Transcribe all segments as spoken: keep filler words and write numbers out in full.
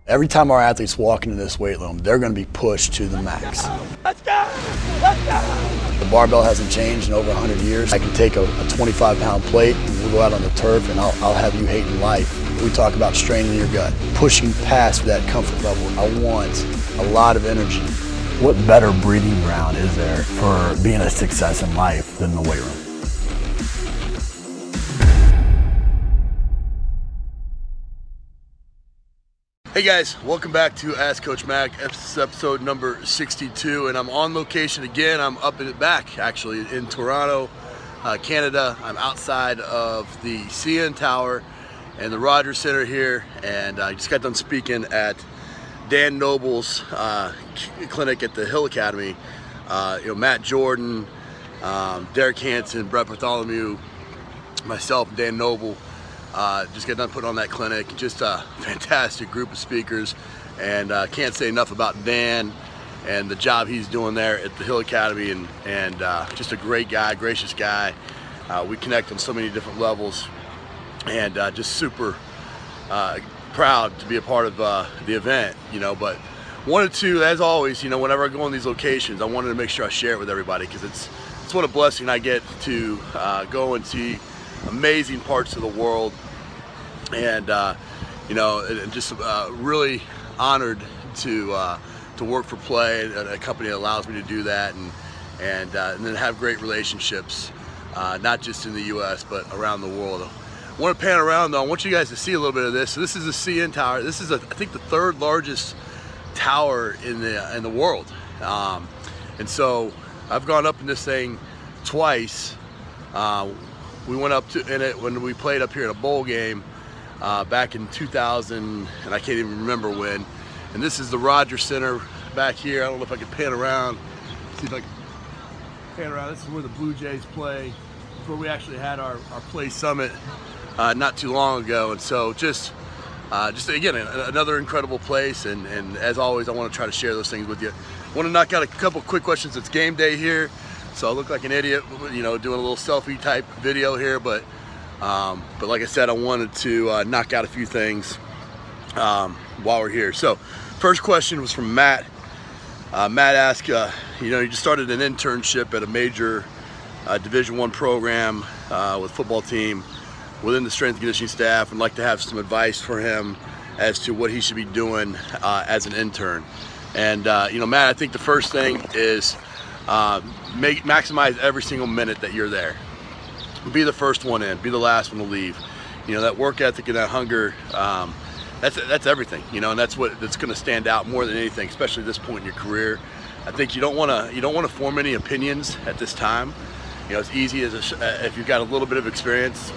Every time our athletes walk into this weight room, they're going to be pushed to the max. Let's go! Let's go! The barbell hasn't changed in over one hundred years. I can take a, a twenty-five pound plate and we'll go out on the turf and I'll, I'll have you hating life. We talk about straining your gut, pushing past that comfort level. I want a lot of energy. What better breeding ground is there for being a success in life than the weight room? Hey guys, welcome back to Ask Coach Mac. This is episode number sixty-two, and I'm on location again. I'm up in the back, actually, in Toronto, uh, Canada. I'm outside of the C N Tower and the Rogers Center here, and I just got done speaking at Dan Noble's uh, clinic at the Hill Academy. Uh, you know, Matt Jordan, um, Derek Hansen, Brett Bartholomew, myself, Dan Noble. Uh, just got done putting on that clinic. Just a fantastic group of speakers, and uh, can't say enough about Dan and the job he's doing there at the Hill Academy, and, and uh, just a great guy, gracious guy. Uh, we connect on so many different levels, and uh, just super uh, proud to be a part of uh, the event, you know. But wanted to, as always, you know, whenever I go on these locations, I wanted to make sure I share it with everybody, because it's, it's what a blessing I get to uh, go and see amazing parts of the world. And uh, you know, and just uh, really honored to uh, to work for Play, a, a company that allows me to do that, and and, uh, and then have great relationships, uh, not just in the U S but around the world. I want to pan around though. I want you guys to see a little bit of this. So this is the C N Tower. This is, a, I think, the third largest tower in the in the world. Um, and so I've gone up in this thing twice. Uh, we went up to in it when we played up here at a bowl game. Uh, back in two thousand, and I can't even remember when. And this is the Rogers Center back here. I don't know if I can pan around. See if I can pan around. This is where the Blue Jays play. It's where we actually had our, our Play Summit uh, not too long ago. And so just, uh, just again, another incredible place. And, and as always, I want to try to share those things with you. I want to knock out a couple quick questions. It's game day here, so I look like an idiot, you know, doing a little selfie type video here, but Um, but like I said, I wanted to uh, knock out a few things um, while we're here. So first question was from Matt. Uh, Matt asked, uh, you know, he just started an internship at a major uh, Division One program uh, with football team within the strength and conditioning staff, and like to have some advice for him as to what he should be doing uh, as an intern. And uh, you know, Matt, I think the first thing is uh, make maximize every single minute that you're there. Be the first one in, be the last one to leave. You know, that work ethic and that hunger, um, that's that's everything, you know, and that's what that's going to stand out more than anything, especially at this point in your career. I think you don't want to you don't want to form any opinions at this time. You know, it's easy as a, if you've got a little bit of experience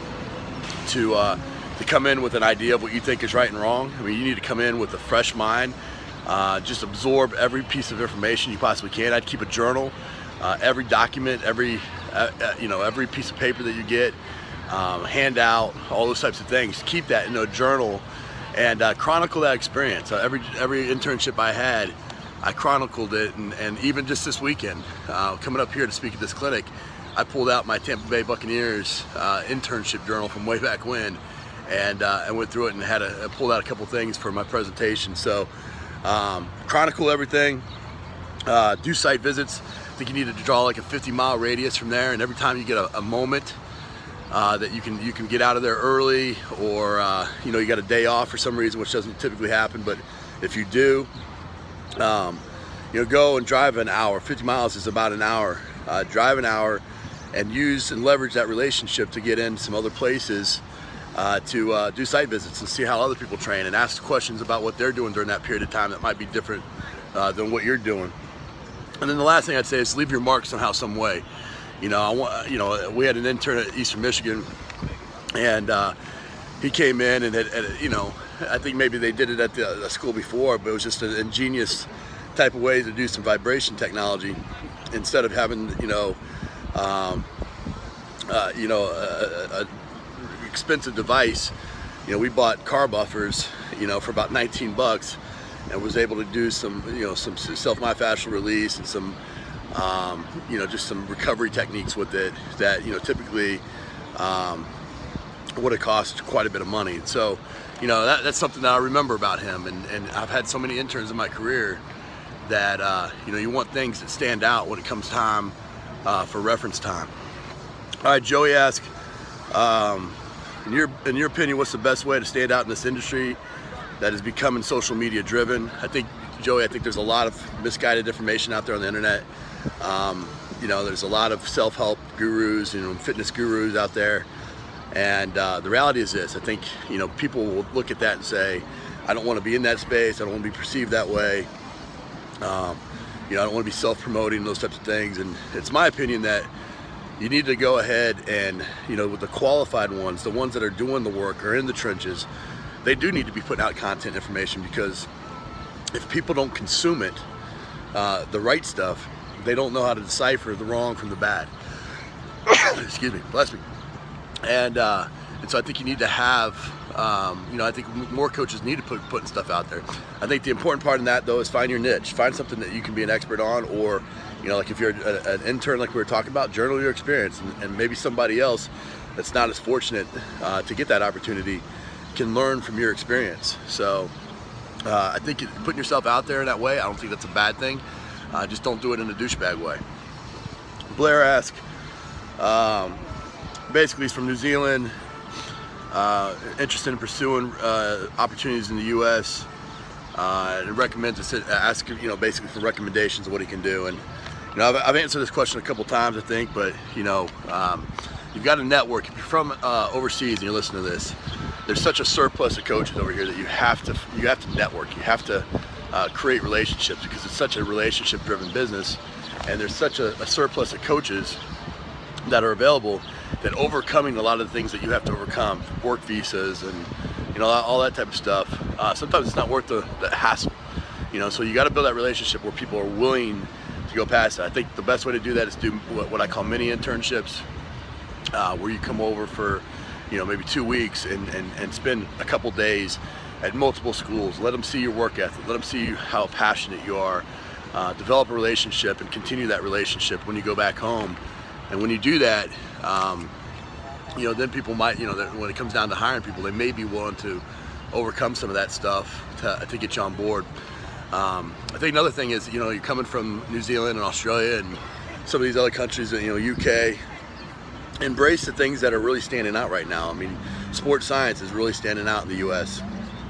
to uh, to come in with an idea of what you think is right and wrong. I mean, you need to come in with a fresh mind, uh, just absorb every piece of information you possibly can. I'd keep a journal, uh, every document, every Uh, uh, you know, every piece of paper that you get, um, handout, all those types of things. Keep that in a journal and uh, chronicle that experience. Uh, every every internship I had, I chronicled it, and, and even just this weekend, uh, coming up here to speak at this clinic, I pulled out my Tampa Bay Buccaneers uh, internship journal from way back when, and uh, I went through it and had a, I pulled out a couple things for my presentation. So um, chronicle everything, uh, do site visits. I think you need to draw like a fifty mile radius from there, and every time you get a, a moment uh, that you can you can get out of there early, or uh, you know, you got a day off for some reason, which doesn't typically happen, but if you do, um, you know, go and drive an hour. fifty miles is about an hour. Uh, drive an hour and use and leverage that relationship to get in some other places uh, to uh, do site visits and see how other people train, and ask questions about what they're doing during that period of time that might be different uh, than what you're doing. And then the last thing I'd say is leave your mark somehow, some way. You know, I want, you know, we had an intern at Eastern Michigan, and uh, he came in and had, had, you know, I think maybe they did it at the, the school before, but it was just an ingenious type of way to do some vibration technology instead of having, you know, um, uh, you know, a, a expensive device. You know, we bought car buffers, you know, for about nineteen bucks. And was able to do some, you know, some self-myofascial release and some, um, you know, just some recovery techniques with it that, you know, typically um, would have cost quite a bit of money. So, you know, that, that's something that I remember about him. And, and I've had so many interns in my career that, uh, you know, you want things that stand out when it comes time uh, for reference time. All right, Joey asked, um, in your, in your opinion, what's the best way to stand out in this industry that is becoming social media driven? I think, Joey, I think there's a lot of misguided information out there on the internet. Um, you know, there's a lot of self-help gurus, you know, fitness gurus out there. And uh, the reality is this, I think, you know, people will look at that and say, I don't want to be in that space, I don't want to be perceived that way. Um, you know, I don't want to be self-promoting, those types of things. And it's my opinion that you need to go ahead and, you know, with the qualified ones, the ones that are doing the work or in the trenches, they do need to be putting out content information, because if people don't consume it, uh, the right stuff, they don't know how to decipher the wrong from the bad. Excuse me, bless me. And, uh, and so I think you need to have, um, you know, I think more coaches need to put putting stuff out there. I think the important part in that, though, is find your niche. Find something that you can be an expert on, or, you know, like if you're a, an intern, like we were talking about, journal your experience, and, and maybe somebody else that's not as fortunate uh, to get that opportunity can learn from your experience. So uh, I think putting yourself out there in that way, I don't think that's a bad thing. Uh, just don't do it in a douchebag way. Blair asked, um, basically he's from New Zealand, uh, interested in pursuing uh, opportunities in the U S, uh, and recommends to sit, ask, you know, basically for recommendations of what he can do. And you know, I've, I've answered this question a couple times, I think, but you know, um, you've got to network. If you're from uh, overseas and you're listening to this, there's such a surplus of coaches over here that you have to you have to network. You have to uh, create relationships, because it's such a relationship-driven business, and there's such a, a surplus of coaches that are available that overcoming a lot of the things that you have to overcome, work visas and you know all that type of stuff, uh, sometimes it's not worth the, the hassle. You know, so you got to build that relationship where people are willing to go past that. I think the best way to do that is do what, what I call mini internships, uh, where you come over for, you know, maybe two weeks and, and, and spend a couple days at multiple schools. Let them see your work ethic. Let them see how passionate you are. Uh, develop a relationship and continue that relationship when you go back home. And when you do that, um, you know, then people might, you know, when it comes down to hiring people, they may be willing to overcome some of that stuff to, to get you on board. Um, I think another thing is, you know, you're coming from New Zealand and Australia and some of these other countries, you know, U K, embrace the things that are really standing out right now. I mean, sports science is really standing out in the U S,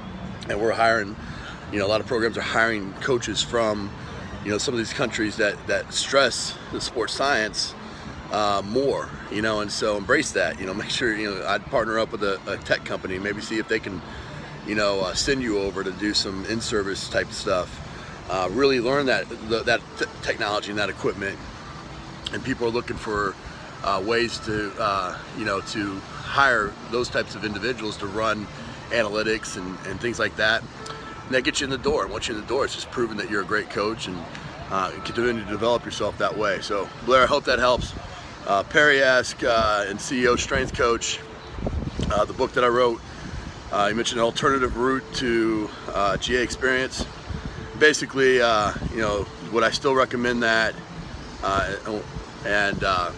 and we're hiring, you know, a lot of programs are hiring coaches from, you know, some of these countries that, that stress the sports science uh, more, you know, and so embrace that, you know, make sure, you know, I'd partner up with a, a tech company, maybe see if they can, you know, uh, send you over to do some in-service type stuff. Uh, really learn that, the, that t technology and that equipment, and people are looking for uh, ways to, uh, you know, to hire those types of individuals to run analytics and, and things like that. And that gets you in the door. And once you're in the door, it's just proving that you're a great coach and uh, continuing to develop yourself that way. So Blair, I hope that helps. Uh, Perry asked, uh, and C E O Strength Coach, uh, the book that I wrote, uh, you mentioned an alternative route to uh, G A experience. Basically, uh, you know, would I still recommend that? Uh, and uh,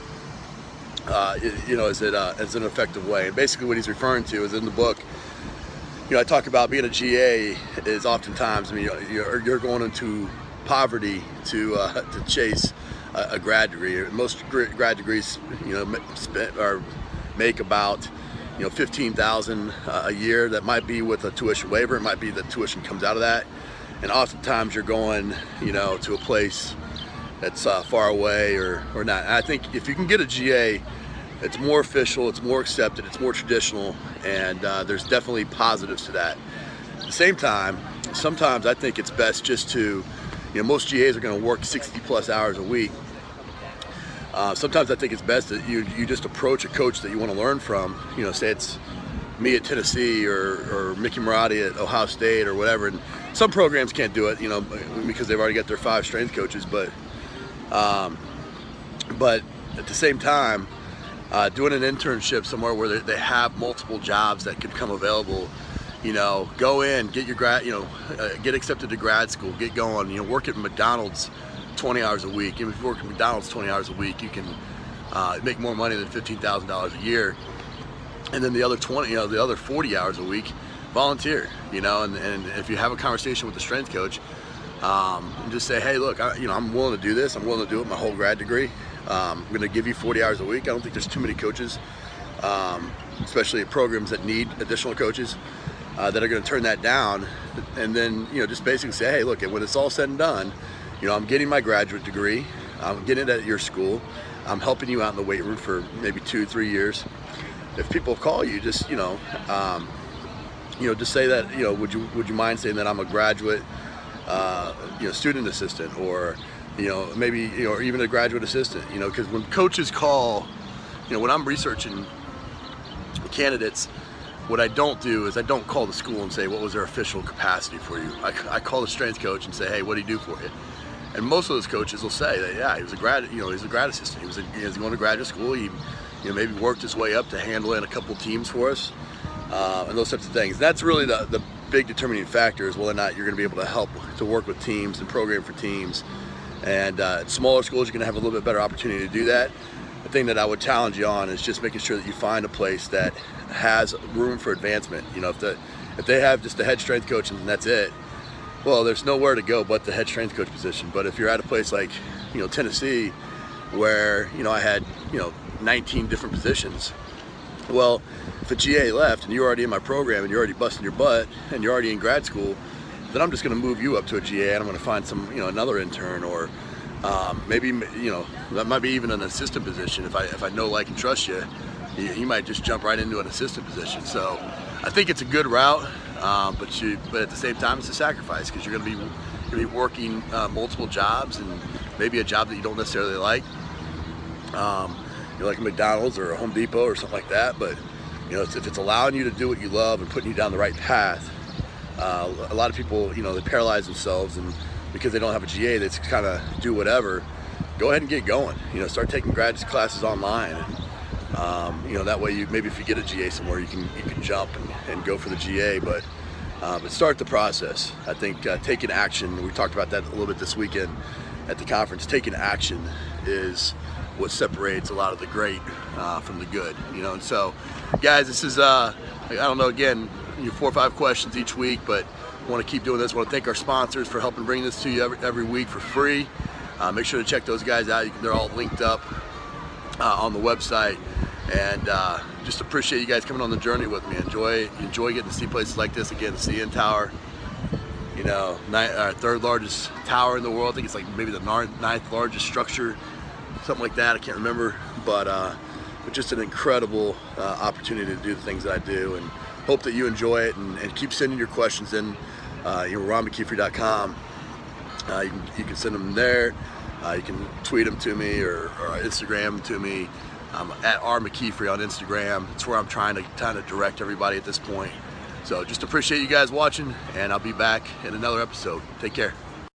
uh, you know, is it uh, is it an effective way? And basically, what he's referring to is in the book. You know, I talk about being a G A is oftentimes, I mean, you're, you're going into poverty to uh, to chase a, a grad degree. Most grad degrees, you know, spend, or make about, you know, fifteen thousand dollars a year. That might be with a tuition waiver. It might be the tuition comes out of that. And oftentimes you're going, you know, to a place that's uh, far away or, or not. And I think if you can get a G A, it's more official, it's more accepted, it's more traditional, and uh, there's definitely positives to that. At the same time, sometimes I think it's best just to, you know, most G As are going to work sixty plus hours a week. Uh, sometimes I think it's best that you, you just approach a coach that you want to learn from, you know, say it's me at Tennessee or, or Mickey Marotti at Ohio State or whatever. And some programs can't do it, you know, because they've already got their five strength coaches, but, um, but at the same time, Uh, doing an internship somewhere where they have multiple jobs that could come available, you know, go in, get your grad, you know, uh, get accepted to grad school, get going, you know, work at McDonald's twenty hours a week. Even if you work at McDonald's twenty hours a week, you can uh, make more money than fifteen thousand dollars a year. And then the other twenty, you know, the other forty hours a week, volunteer, you know, and, and if you have a conversation with the strength coach, um, and just say, hey, look, I, you know, I'm willing to do this. I'm willing to do it my whole grad degree. Um, I'm going to give you forty hours a week. I don't think there's too many coaches, um, especially at programs that need additional coaches, uh, that are going to turn that down. And then, you know, just basically say, hey, look, when it's all said and done, you know, I'm getting my graduate degree. I'm getting it at your school. I'm helping you out in the weight room for maybe two, three years. If people call you, just, you know, um, you know, just say that, you know, would you would you mind saying that I'm a graduate, uh, you know, student assistant, or, you know, maybe, you know, or even a graduate assistant, you know, because when coaches call, you know, when I'm researching candidates, what I don't do is I don't call the school and say, what was their official capacity for you? I, I call the strength coach and say, hey, what did he do for you? And most of those coaches will say that, yeah, he was a grad, you know, he was a grad assistant. He was, a, he was going to graduate school. He, you know, maybe worked his way up to handling a couple teams for us, uh, and those types of things. That's really the, the big determining factor, is whether or not you're going to be able to help to work with teams and program for teams. And uh, at smaller schools, you're going to have a little bit better opportunity to do that. The thing that I would challenge you on is just making sure that you find a place that has room for advancement. You know, if the if they have just a head strength coach and that's it, well, there's nowhere to go but the head strength coach position. But if you're at a place like, you know, Tennessee, where, you know, I had, you know, nineteen different positions, well, if a G A left and you're already in my program and you're already busting your butt and you're already in grad school, then I'm just going to move you up to a G A and I'm going to find some, you know, another intern, or um, maybe, you know, that might be even an assistant position. If I if I know, like, and trust you, you, you might just jump right into an assistant position. So I think it's a good route, um, but you but at the same time it's a sacrifice, because you're going to be going to be working uh, multiple jobs, and maybe a job that you don't necessarily like. Um, you're like a McDonald's or a Home Depot or something like that, but, you know, if it's allowing you to do what you love and putting you down the right path. Uh, a lot of people, you know, they paralyze themselves, and because they don't have a G A, they just kind of do whatever. Go ahead and get going. You know, start taking grad classes online, and um, you know, that way you maybe if you get a G A somewhere, you can you can jump and, and go for the G A. But uh, but start the process. I think uh, taking action. We talked about that a little bit this weekend at the conference. Taking action is what separates a lot of the great uh, from the good. You know, and so, guys, this is uh, I don't know, again, four or five questions each week, but I want to keep doing this. I want to thank our sponsors for helping bring this to you every, every week for free. Uh, make sure to check those guys out. You can, they're all linked up uh, on the website, and uh, just appreciate you guys coming on the journey with me. Enjoy enjoy getting to see places like this again. The C N Tower, you know, ninth, uh, third largest tower in the world. I think it's like maybe the ninth largest structure, something like that. I can't remember, but uh, but just an incredible uh, opportunity to do the things that I do, and hope that you enjoy it, and, and keep sending your questions in. Uh, you know, ron mckeefery dot com. Uh, you, can, you can send them there. Uh, you can tweet them to me, or, or Instagram them to me. I'm at r mckeefery on Instagram. It's where I'm trying to kind of direct everybody at this point. So just appreciate you guys watching, and I'll be back in another episode. Take care.